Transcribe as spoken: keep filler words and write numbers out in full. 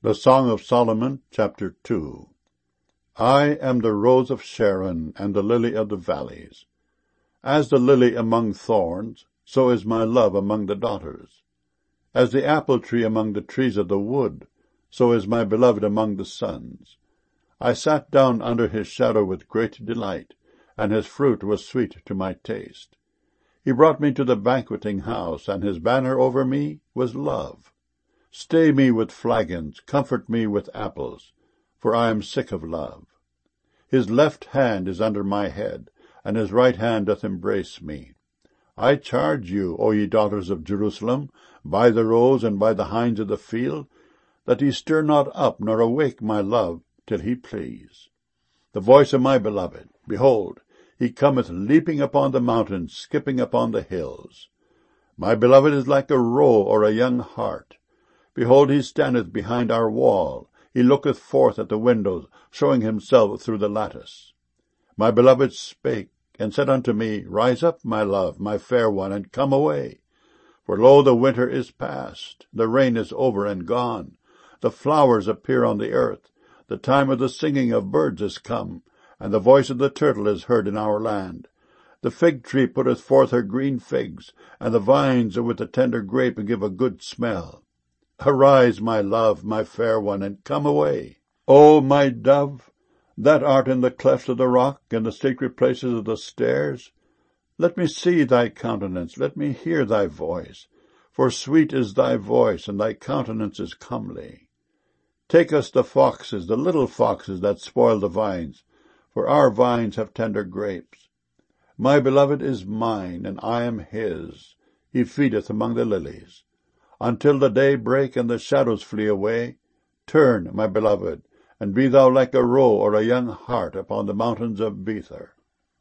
The Song of Solomon, chapter two. I am the rose of Sharon and the lily of the valleys. As the lily among thorns, so is my love among the daughters. As the apple tree among the trees of the wood, so is my beloved among the sons. I sat down under his shadow with great delight, and his fruit was sweet to my taste. He brought me to the banqueting house, and his banner over me was love. Stay me with flagons, comfort me with apples, for I am sick of love. His left hand is under my head, and his right hand doth embrace me. I charge you, O ye daughters of Jerusalem, by the roes and by the hinds of the field, that ye stir not up nor awake my love till he please. The voice of my beloved, behold, he cometh leaping upon the mountains, skipping upon the hills. My beloved is like a roe or a young hart. Behold, he standeth behind our wall. He looketh forth at the windows, showing himself through the lattice. My beloved spake, and said unto me, Rise up, my love, my fair one, and come away. For lo, the winter is past, the rain is over and gone. The flowers appear on the earth. The time of the singing of birds is come, and the voice of the turtle is heard in our land. The fig tree putteth forth her green figs, and the vines with the tender grape give a good smell. Arise, my love, my fair one, and come away. O my dove, that art in the clefts of the rock, and the secret places of the stairs, let me see thy countenance, let me hear thy voice, for sweet is thy voice, and thy countenance is comely. Take us the foxes, the little foxes that spoil the vines, for our vines have tender grapes. My beloved is mine, and I am his. He feedeth among the lilies. Until the day break and the shadows flee away, turn, my beloved, and be thou like a roe or a young hart upon the mountains of Bether.